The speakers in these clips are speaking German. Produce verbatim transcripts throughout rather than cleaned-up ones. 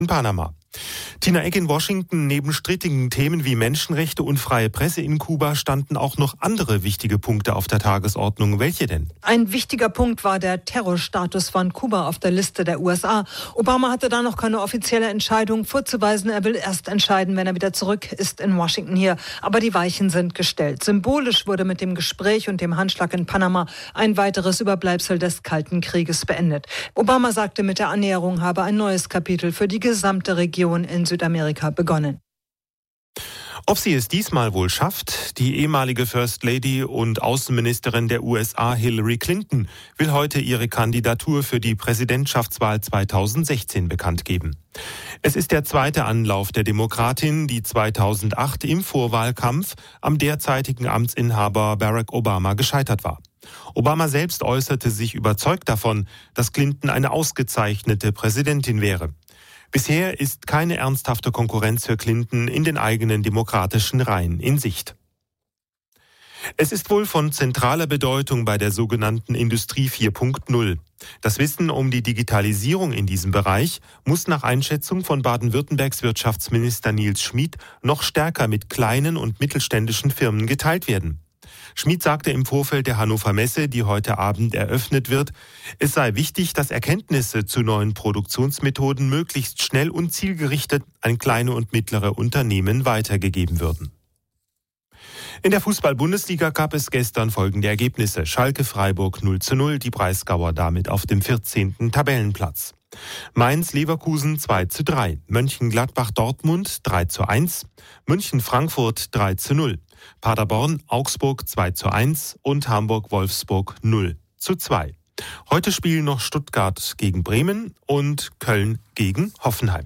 in Panama. Tina Eck in Washington. Neben strittigen Themen wie Menschenrechte und freie Presse in Kuba standen auch noch andere wichtige Punkte auf der Tagesordnung. Welche denn? Ein wichtiger Punkt war der Terrorstatus von Kuba auf der Liste der U S A. Obama hatte da noch keine offizielle Entscheidung vorzuweisen. Er will erst entscheiden, wenn er wieder zurück ist in Washington hier. Aber die Weichen sind gestellt. Symbolisch wurde mit dem Gespräch und dem Handschlag in Panama ein weiteres Überbleibsel des Kalten Krieges beendet. Obama sagte, mit der Annäherung habe ein neues Kapitel für die gesamte Region in Südamerika begonnen. Ob sie es diesmal wohl schafft? Die ehemalige First Lady und Außenministerin der U S A Hillary Clinton will heute ihre Kandidatur für die Präsidentschaftswahl zweitausendsechzehn bekannt geben. Es ist der zweite Anlauf der Demokratin, die zweitausendacht im Vorwahlkampf am derzeitigen Amtsinhaber Barack Obama gescheitert war. Obama selbst äußerte sich überzeugt davon, dass Clinton eine ausgezeichnete Präsidentin wäre. Bisher ist keine ernsthafte Konkurrenz für Clinton in den eigenen demokratischen Reihen in Sicht. Es ist wohl von zentraler Bedeutung bei der sogenannten Industrie vier Punkt null. Das Wissen um die Digitalisierung in diesem Bereich muss nach Einschätzung von Baden-Württembergs Wirtschaftsminister Nils Schmid noch stärker mit kleinen und mittelständischen Firmen geteilt werden. Schmid sagte im Vorfeld der Hannover Messe, die heute Abend eröffnet wird, es sei wichtig, dass Erkenntnisse zu neuen Produktionsmethoden möglichst schnell und zielgerichtet an kleine und mittlere Unternehmen weitergegeben würden. In der Fußball-Bundesliga gab es gestern folgende Ergebnisse. Schalke-Freiburg null zu null, die Breisgauer damit auf dem vierzehnten Tabellenplatz. Mainz-Leverkusen zwei zu drei, Mönchengladbach-Dortmund drei zu eins, München-Frankfurt drei zu null, Paderborn-Augsburg zwei zu eins und Hamburg-Wolfsburg null zu zwei. Heute spielen noch Stuttgart gegen Bremen und Köln gegen Hoffenheim.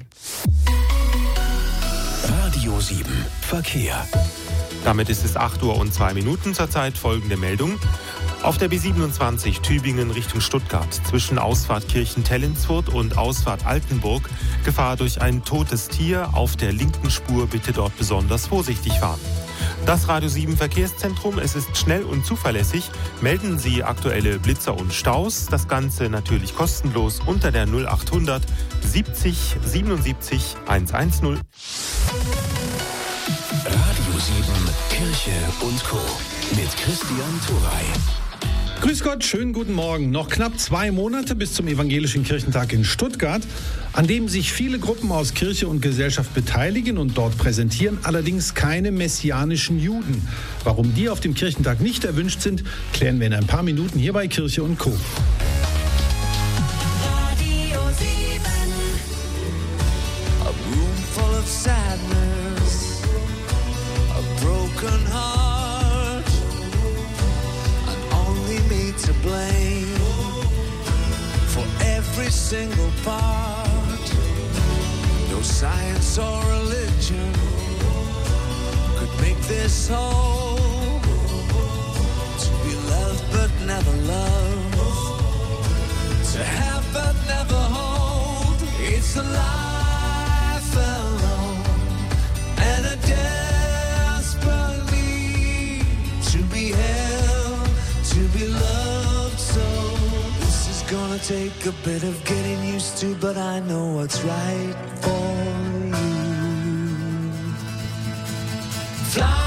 Radio sieben Verkehr. Damit ist es acht Uhr und zwei Minuten. Zurzeit folgende Meldung. Auf der B siebenundzwanzig Tübingen Richtung Stuttgart zwischen Ausfahrt Kirchen-Tellinsfurt und Ausfahrt Altenburg Gefahr durch ein totes Tier. Auf der linken Spur bitte dort besonders vorsichtig fahren. Das Radio sieben Verkehrszentrum, es ist schnell und zuverlässig. Melden Sie aktuelle Blitzer und Staus. Das Ganze natürlich kostenlos unter der null achthundert siebzig siebenundsiebzig hundertzehn. Radio sieben Kirche und Co. mit Christian Turey. Grüß Gott, schönen guten Morgen. Noch knapp zwei Monate bis zum Evangelischen Kirchentag in Stuttgart, an dem sich viele Gruppen aus Kirche und Gesellschaft beteiligen und dort präsentieren, allerdings keine messianischen Juden. Warum die auf dem Kirchentag nicht erwünscht sind, klären wir in ein paar Minuten hier bei Kirche und Co. Radio sieben. A room full of sadness, a broken heart, and only me to blame for every single part. No science or religion could make this whole. To be loved but never loved, to have but never hold. It's a life alone and a desperate need to be held, to be loved. So this is gonna take a bit of getting used to, but I know what's right for you. Fly.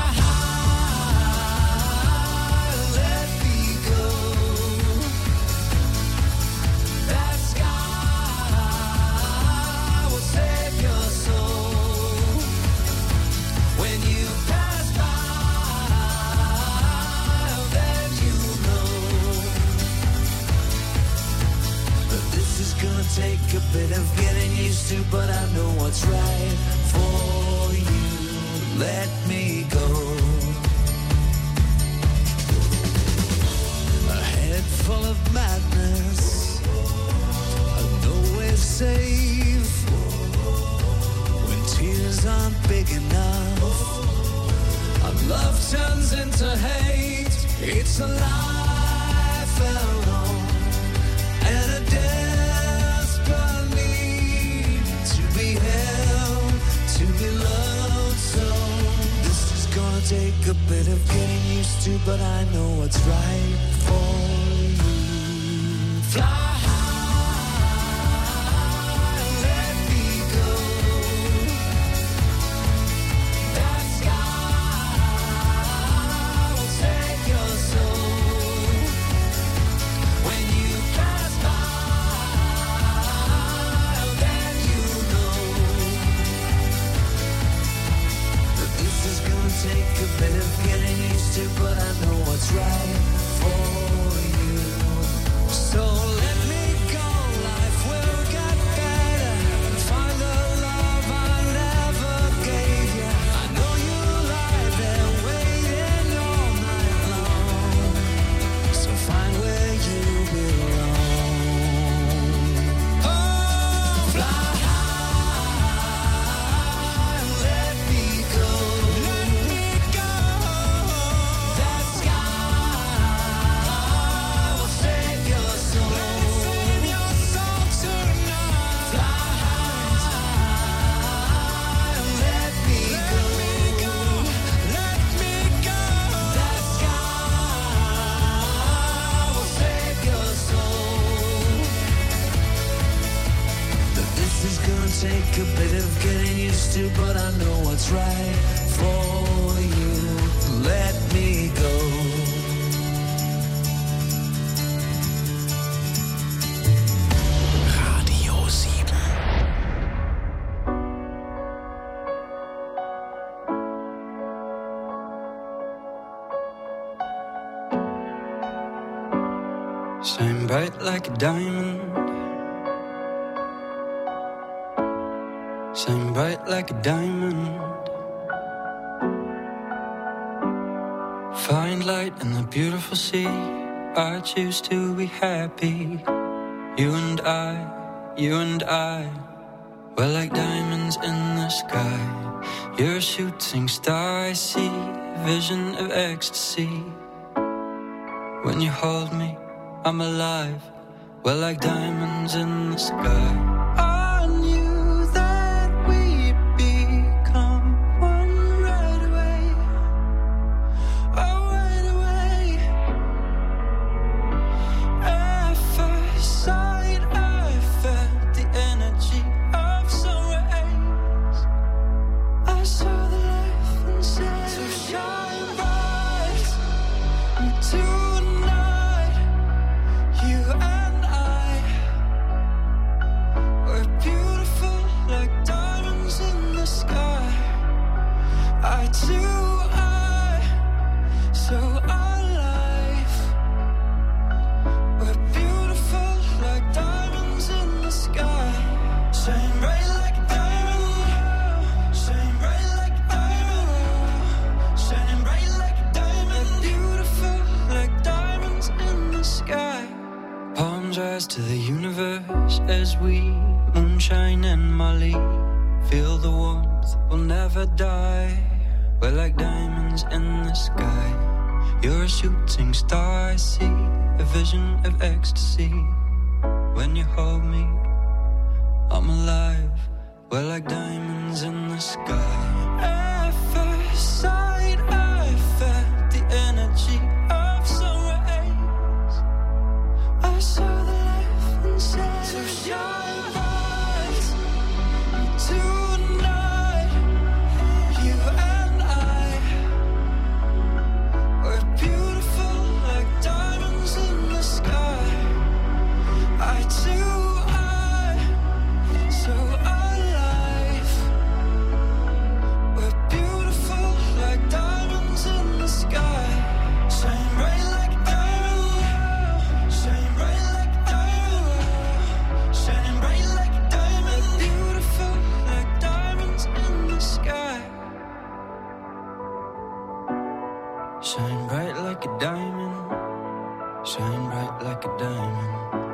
Take a bit of getting used to, but I know what's right for you. Let me go. A head full of madness, a nowhere safe. When tears aren't big enough, and love turns into hate. It's a life alone and a death. Take a bit of getting used to, but I know what's right for you. Fly high, let me go. bit of getting used to, but I know what's right for you. So let me go, life will get better. Find the love I never gave you. I know you lie there waiting all night long. So find where you belong. Oh, fly high, let me go. Let me go. That sky will save your soul. Save your soul tonight. Fly high, let me go. Let me go. That sky will save your soul. But this is gonna take a bit of getting used to, but I know what's right for you. Let me go. Radio sieben. Shine bright like a diamond. Shine bright like a diamond. Find light in the beautiful sea. I choose to be happy. You and I, you and I, we're like diamonds in the sky. You're a shooting star, I see a vision of ecstasy. When you hold me, I'm alive. We're like diamonds in the sky. I knew that we'd become one right away. Oh, right away. At first sight, I felt the energy of sun rays. I saw the life inside. So shine bright tonight. You and I, we're beautiful like diamonds in the sky. I too, I, so alive. We're beautiful like diamonds in the sky. Shine bright like a diamond. Shine bright like a diamond. Shine bright like a diamond. We're beautiful like diamonds in the sky. Palms rise to the universe as we moonshine and Molly. Feel the warmth, we'll never die. We're like diamonds in the sky. You're a shooting star, I see a vision of ecstasy. When you hold me, I'm alive. We're like diamonds in the sky. At first sight, I felt the energy of sun rays. I saw the life inside. So shine bright tonight. You and I, we're beautiful like diamonds in the sky. I too, I, so alive. We're beautiful like diamonds in the sky. Shine bright like a diamond. Shine bright like a diamond. Shine bright like a diamond. Beautiful like diamonds in the sky. Shine bright like a diamond. Shine bright like a diamond.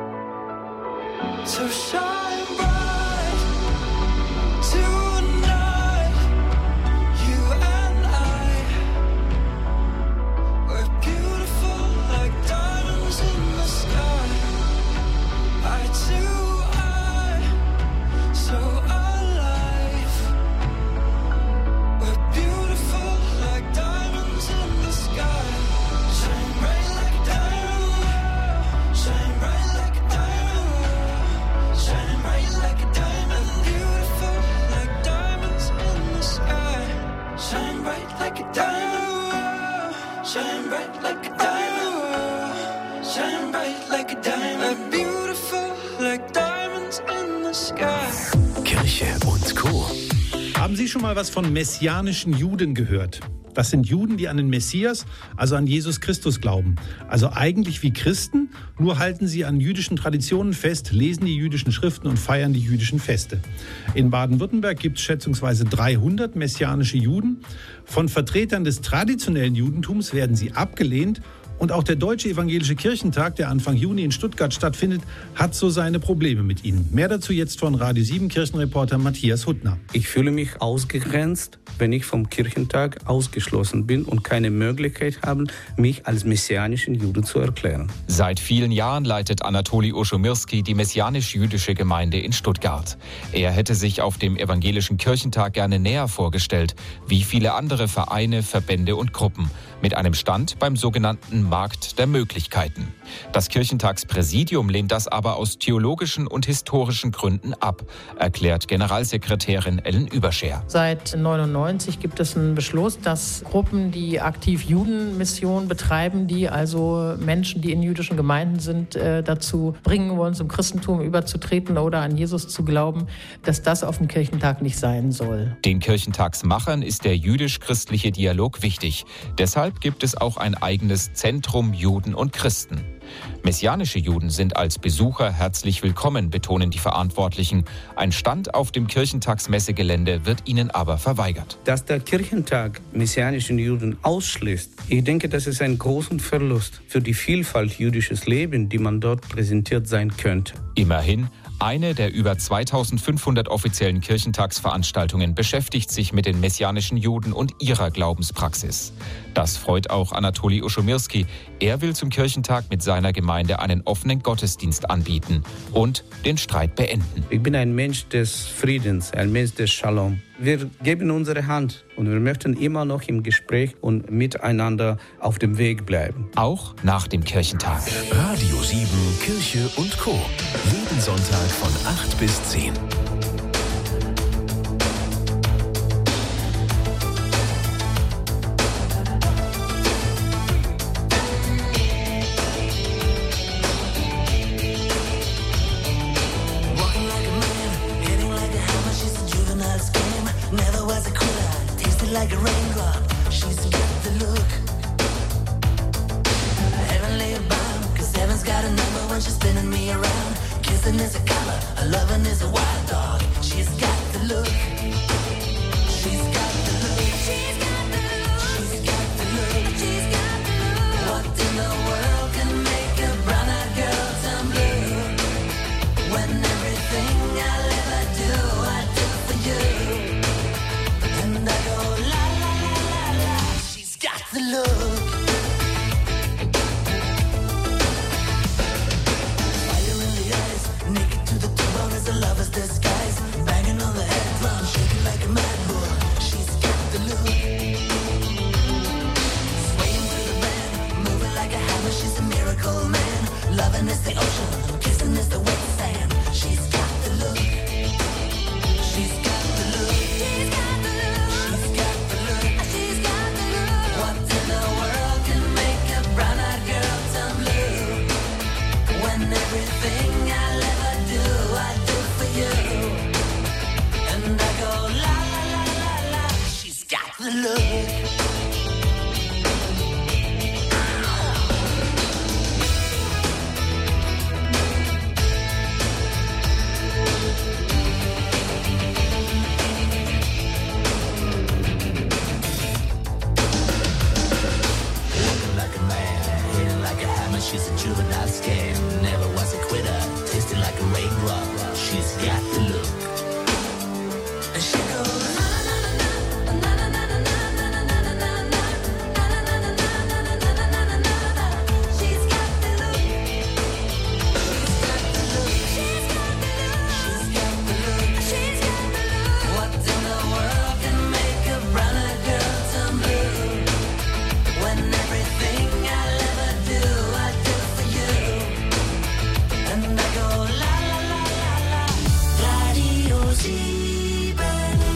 So shine bright tonight. You and I, we're beautiful like diamonds in the sky. I too, I, so alive. We're beautiful like diamonds in the sky. Shine bright like a diamond. Shine bright like a diamond. Shine bright like a diamond. Beautiful like diamonds in the sky. Shine bright like a diamond. Shine bright like a diamond. Shine bright like a diamond. Beautiful like diamonds in the sky. Kirche und Co. Haben Sie schon mal was von messianischen Juden gehört? Das sind Juden, die an den Messias, also an Jesus Christus glauben. Also eigentlich wie Christen, nur halten sie an jüdischen Traditionen fest, lesen die jüdischen Schriften und feiern die jüdischen Feste. In Baden-Württemberg gibt es schätzungsweise dreihundert messianische Juden. Von Vertretern des traditionellen Judentums werden sie abgelehnt. Und auch der Deutsche Evangelische Kirchentag, der Anfang Juni in Stuttgart stattfindet, hat so seine Probleme mit ihnen. Mehr dazu jetzt von Radio sieben Kirchenreporter Matthias Huttner. Ich fühle mich ausgegrenzt, wenn ich vom Kirchentag ausgeschlossen bin und keine Möglichkeit habe, mich als messianischen Jude zu erklären. Seit vielen Jahren leitet Anatoli Oschomirski die messianisch-jüdische Gemeinde in Stuttgart. Er hätte sich auf dem Evangelischen Kirchentag gerne näher vorgestellt, wie viele andere Vereine, Verbände und Gruppen, mit einem Stand beim sogenannten Markt der Möglichkeiten. Das Kirchentagspräsidium lehnt das aber aus theologischen und historischen Gründen ab, erklärt Generalsekretärin Ellen Überscher. Seit neunundneunzig gibt es einen Beschluss, dass Gruppen, die aktiv Judenmission betreiben, die also Menschen, die in jüdischen Gemeinden sind, dazu bringen wollen, zum Christentum überzutreten oder an Jesus zu glauben, dass das auf dem Kirchentag nicht sein soll. Den Kirchentagsmachern ist der jüdisch-christliche Dialog wichtig. Deshalb gibt es auch ein eigenes Zentrum Juden und Christen. Messianische Juden sind als Besucher herzlich willkommen, betonen die Verantwortlichen. Ein Stand auf dem Kirchentagsmessegelände wird ihnen aber verweigert. Dass der Kirchentag messianischen Juden ausschließt, ich denke, das ist ein großer Verlust für die Vielfalt jüdisches Leben, die man dort präsentiert sein könnte. Immerhin, eine der über zweitausendfünfhundert offiziellen Kirchentagsveranstaltungen beschäftigt sich mit den messianischen Juden und ihrer Glaubenspraxis. Das freut auch Anatoli Oschomirski. Er will zum Kirchentag mit seiner Gemeinde einen offenen Gottesdienst anbieten und den Streit beenden. Ich bin ein Mensch des Friedens, ein Mensch des Shalom. Wir geben unsere Hand und wir möchten immer noch im Gespräch und miteinander auf dem Weg bleiben. Auch nach dem Kirchentag. Radio sieben, Kirche und Co. Jeden Sonntag von acht bis zehn. Like a raindrop, she's got the look. Heavenly bound, cause heaven's got a number when she's spinning me around. Kissing is a color, her loving is a wild dog. She's got the look. She's got the look. She's got the look. She's got the look. She's got the look. What in the world can make a brown-eyed girl turn blue? When everything I'll ever do, I do for you. And I go la la la la la. She's got the look. Fire in the eyes, naked to the bone as a lover's disguise. Banging on the head drum, shaking like a mad bull. She's got the look. Swaying through the band, moving like a hammer. She's a miracle man. Loving is the ocean, kissing is the wet sand. She's got the look. She's got the look. She's got the look. She's got the look. She's got the look. What in the world can make a brown-eyed girl turn blue? When everything I'll ever do, I do for you. And I go la la la la la. She's got the look. She's a juvenile scam, never was a quitter, tasting like a raindrop. She's got the look. And she goes na na na na na na na na na na na na na na. She's got the look. She's got the look. She's got the look. She's got the look. What in the world can make a brown-eyed girl turn blue? When everything I'll ever do, I do for you. And I go la la la la la. Radio sieben.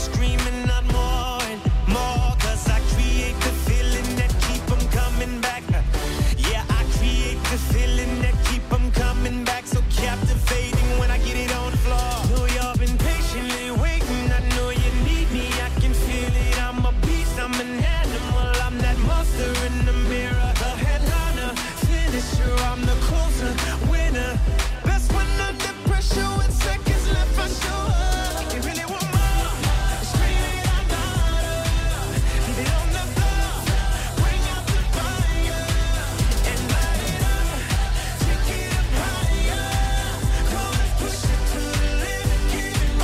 screaming out more and more, 'cause I create the feeling that keep them coming back. Yeah, I create the feeling that keep them coming back. So captivating when I get it on the floor. Know y'all been patiently waiting. I know you need me. I can feel it. I'm a beast. I'm an animal. I'm that monster in the mirror. The headliner, finisher. I'm the closer, winner. Best when under pressure with seconds left. I show up. You really want more? Scream it out louder. Leave it on the floor. Bring out the fire and light it up. Take it up higher. Go and push it to the limit. Give it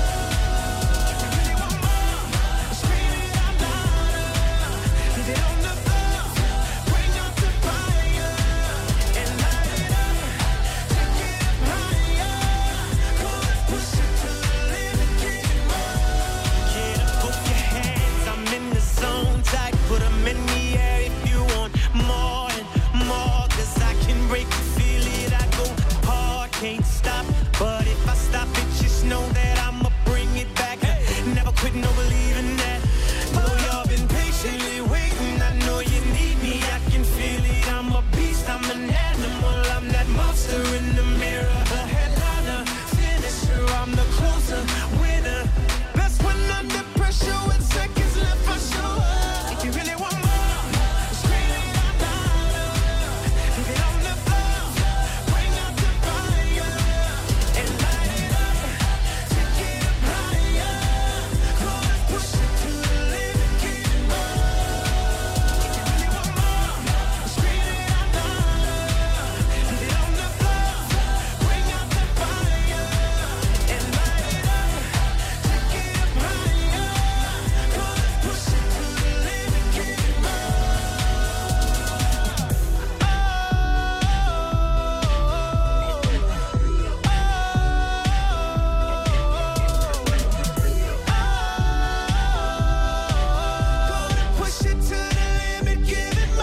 more. You really want more? Scream it out louder. Leave it on the floor. Bring out the fire and light it up. Take it up higher. Go and push it to the limit. Give it more. Get up, put your hands. I'm in the zone. Tight, put 'em in the air if you want more and more. 'Cause I can break it, feel it. I go hard, can't stop. But if I stop it, just know that I'ma bring it back. Never quit, no believing that. Know y'all been patiently waiting. I know you need me. I can feel it. I'm a beast. I'm an animal. I'm that monster in the mirror. The headliner, finisher. I'm the closer, winner. Best when under pressure with seconds left. I show up. If you really want more, scream it out louder. Leave it on the floor. Bring out the fire and light it up. Take it up higher. Go and push it to the limit. Give it more. If you really want more, scream it out louder. Leave it on the floor. Bring out the fire and light it up. Take it up higher. Go and push it to the limit. Give it more. Push it to the limit, give it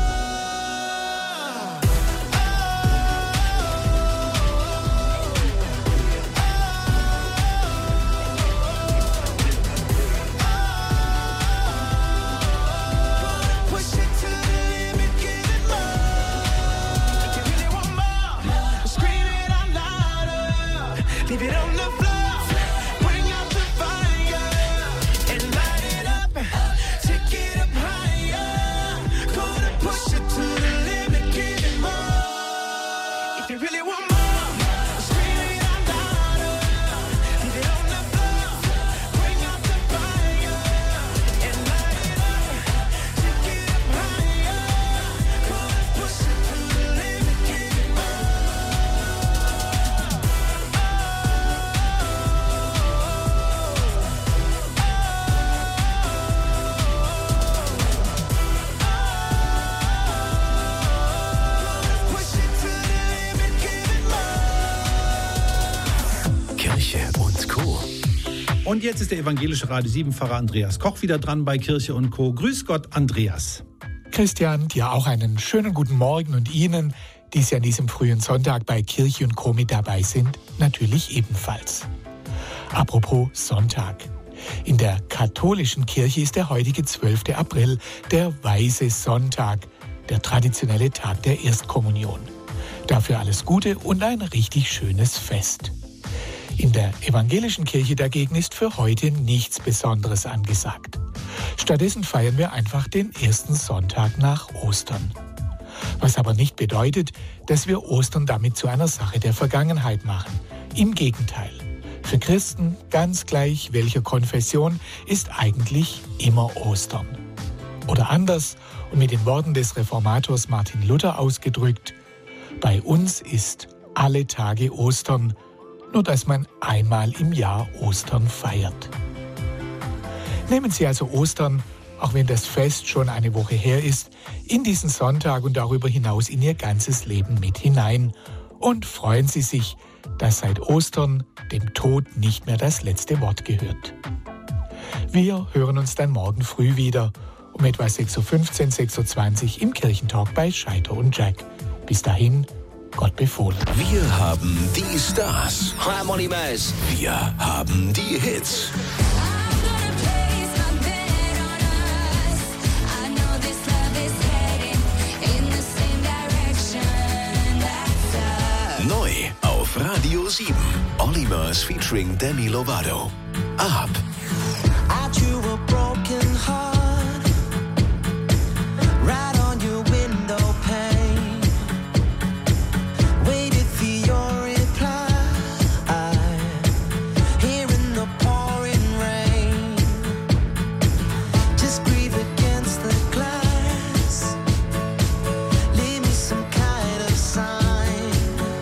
more. Push it to the limit, give it more. If you really want more, scream it out louder. Leave it on the floor. Bring out the fire and light it up. Take it up higher. Gonna push it to the limit, give it more. If you really want more, scream it out louder. Leave it on the floor. Bring out the fire and light it up. Take it up higher. Gonna push it to the limit, give it more. Push it to the limit, give it more. Kirche und Co. Und jetzt ist der evangelische Radio sieben Pfarrer Andreas Koch wieder dran bei Kirche und Co. Grüß Gott, Andreas. Christian, dir auch einen schönen guten Morgen und Ihnen, die Sie an diesem frühen Sonntag bei Kirche und Co. mit dabei sind, natürlich ebenfalls. Apropos Sonntag. In der katholischen Kirche ist der heutige zwölfte April der Weiße Sonntag, der traditionelle Tag der Erstkommunion. Dafür alles Gute und ein richtig schönes Fest. In der evangelischen Kirche dagegen ist für heute nichts Besonderes angesagt. Stattdessen feiern wir einfach den ersten Sonntag nach Ostern. Was aber nicht bedeutet, dass wir Ostern damit zu einer Sache der Vergangenheit machen. Im Gegenteil. Für Christen, ganz gleich welcher Konfession, ist eigentlich immer Ostern. Oder anders und mit den Worten des Reformators Martin Luther ausgedrückt: Bei uns ist alle Tage Ostern, nur dass man einmal im Jahr Ostern feiert. Nehmen Sie also Ostern, auch wenn das Fest schon eine Woche her ist, in diesen Sonntag und darüber hinaus in Ihr ganzes Leben mit hinein und freuen Sie sich, dass seit Ostern dem Tod nicht mehr das letzte Wort gehört. Wir hören uns dann morgen früh wieder um etwa sechs Uhr fünfzehn, sechs Uhr zwanzig im Kirchentalk bei Scheiter und Jack. Bis dahin, Gott befohlen. Wir haben die Stars. Hi, I'm Ollie Murs. Wir haben die Hits. auf Radio sieben. Olimars featuring Demi Lovato. Ab. I drew a broken heart right on your window pane. Waited for your reply. Here in the pouring rain. Just breathe against the glass. Leave me some kind of sign.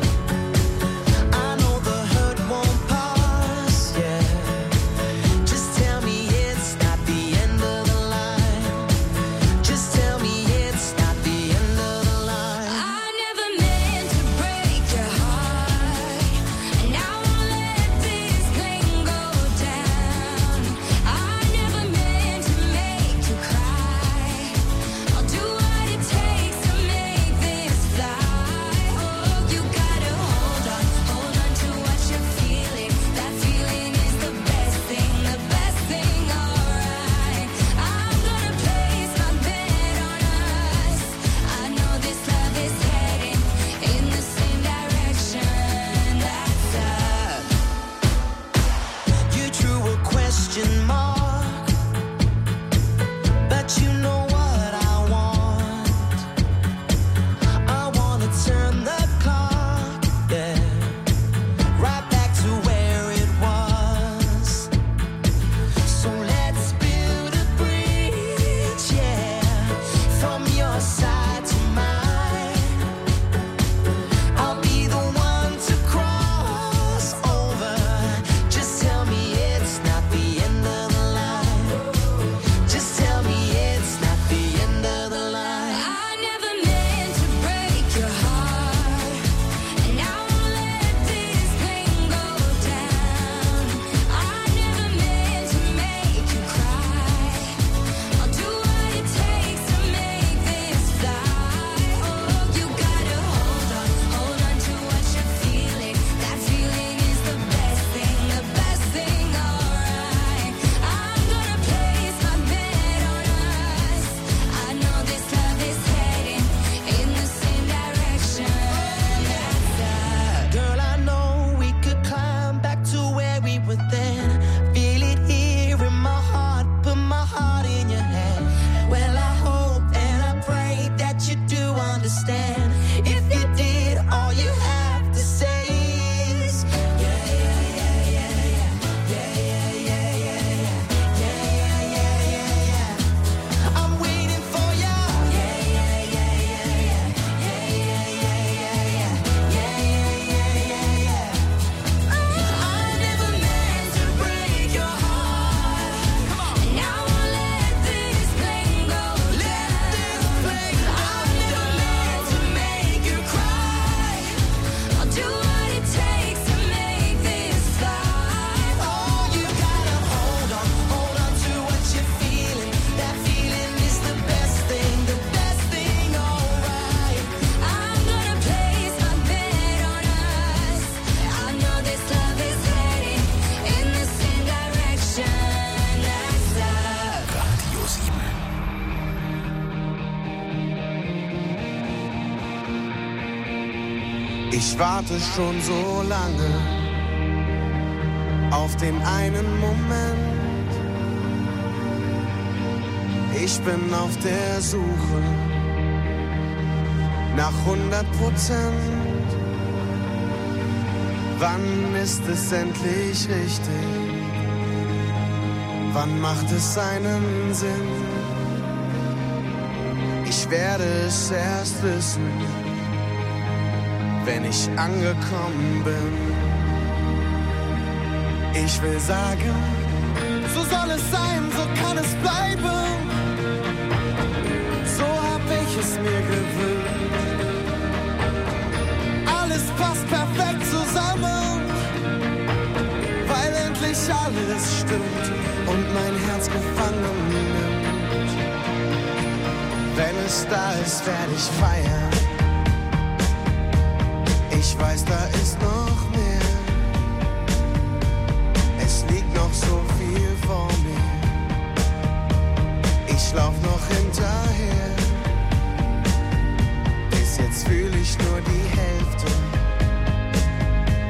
I know the hurt won't pass, yeah. Just tell me it's not the end of the line. Just tell me it's not the end of the line. I never meant to break your heart, and I won't let this pain go down. I never meant to make you cry. I'll do what it takes to make this fly. Oh, you gotta hold on, hold on to what you're feeling. That feeling is the best thing, the best thing, alright. I'm gonna place my bet on us. I know this love is heading in the same direction. That's up. You drew a question mark, but you know what I want. I wanna turn the clock, yeah, right back to where it was. So let's build a bridge, yeah, from your side to mine. I'll be the one to cross over. Just tell me it's not the end of the line. Just tell me it's not the end of the line. I never meant to break your heart, and I won't let this pain go down. I never meant to make you cry. I'll do what it takes to make this fly. Oh, you gotta hold on, hold on to what you're feeling. That feeling is the best thing, the best thing, alright. I'm gonna place my bet on us. I know this love is heading in the same direction. That's up. Girl, I know we could climb back to where we were then. Feel it here in my heart, put my heart in your hand. Well, I hope and I pray that you do understand. If you did, all you have to say is yeah, yeah, yeah, yeah, yeah, yeah, yeah, yeah, yeah, yeah, yeah, yeah, yeah. I'm waiting for ya. Yeah, yeah, yeah, yeah, yeah, yeah, yeah, yeah, yeah, yeah, yeah, yeah, yeah. I never meant to break your heart, and I won't let this pain go down. I never meant to make you cry. I'll do what it takes to make this fly. Oh, you gotta hold on, hold on to what you're feeling. That feeling is the best thing, the best thing, alright. I'm gonna place my bet on us. I know this love is heading in the same direction. That's up. Radio sieben. Ich warte schon so lange auf den einen Moment. Ich bin auf der Suche nach hundert Prozent. Wann ist es endlich richtig? Wann macht es seinen Sinn? Ich werde es erst wissen, wenn ich angekommen bin. Ich will sagen, so soll es sein, so kann es bleiben. So hab ich es mir gewünscht. Alles passt perfekt zusammen, weil endlich alles stimmt und mein Herz gefangen nimmt. Wenn es da ist, werde ich feiern. Ich weiß, da ist noch mehr. Es liegt noch so viel vor mir. Ich lauf noch hinterher. Bis jetzt fühl ich nur die Hälfte.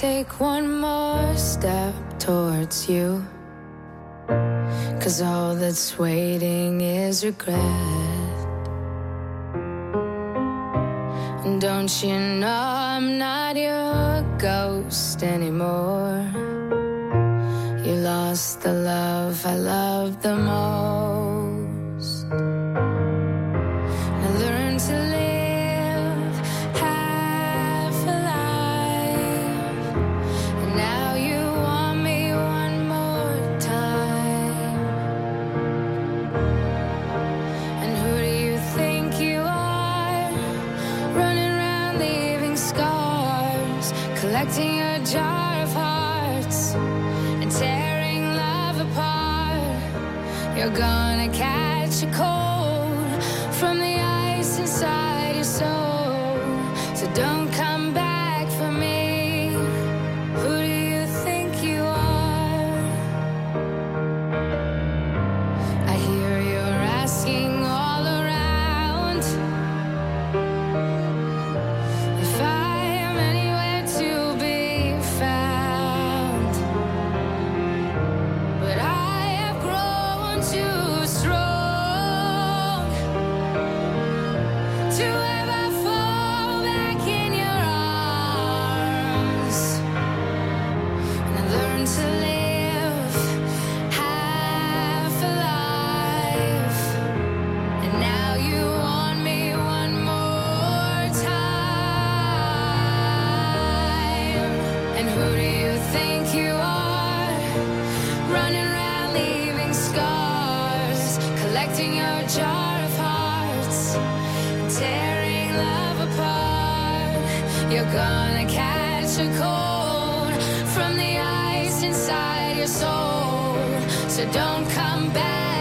take one more step towards you, 'cause all that's waiting is regret. And don't you know I'm not your ghost anymore? You lost the love I loved the most. Now learn to live half alive, and now you want me one more time. And who do you think you are, running around leaving scars, collecting a jar of hearts and tearing love apart? You're gonna catch a cold from the ice inside your soul, so don't come back for me. Who do you think you are? I hear you're asking all around if I am anywhere to be found, but I have grown too strong to ever fall back in your arms. And I learned to live half alive, and now you want me one more time. And who do you think you are, running around leaving scars, collecting your jar of hearts, tearing love apart? You're gonna catch a cold from the ice inside your soul, so don't come back